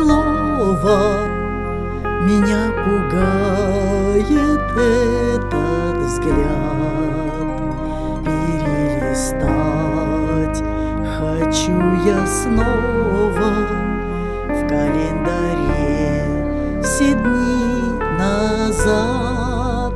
слова. Меня пугает этот взгляд. Перелистать хочу я снова в календаре все дни назад.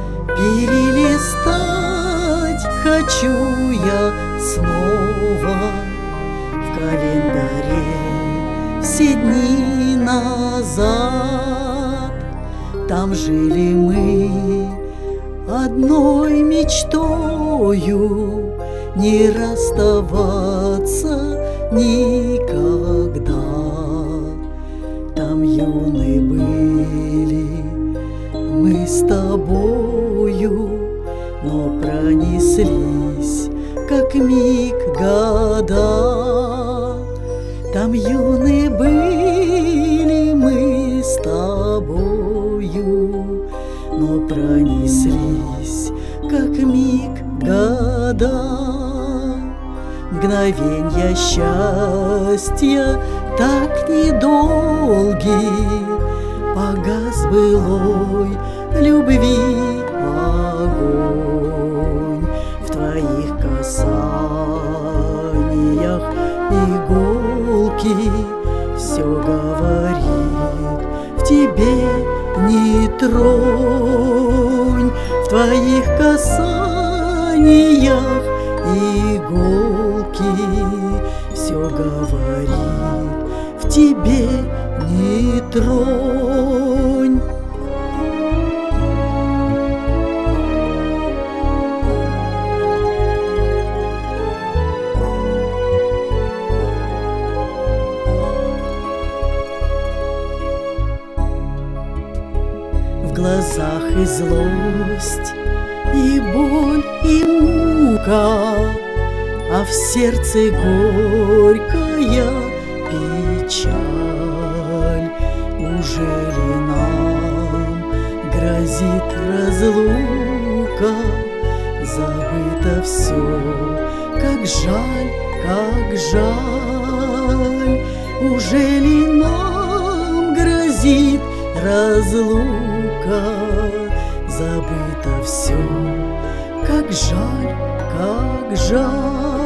Перелистать хочу я снова в календаре все дни назад. Там жили мы одной мечтою не расставаться никогда. Там юны были мы с тобою, но пронеслись, как миг, года. Там юны были мы с тобою, но пронеслись, как миг, года. Мгновенья счастья так недолгий, погас былой любви огонь. В твоих касаниях иголки все говорит: в тебе не тронь. В твоих касаниях иголки все говорит: в тебе не тронь. В глазах и злость, и боль, и мука, а в сердце горькая печаль. Ужели нам грозит разлука? Забыто все, как жаль, как жаль. Ужели нам грозит разлука? Забыто все, как жаль, как жаль.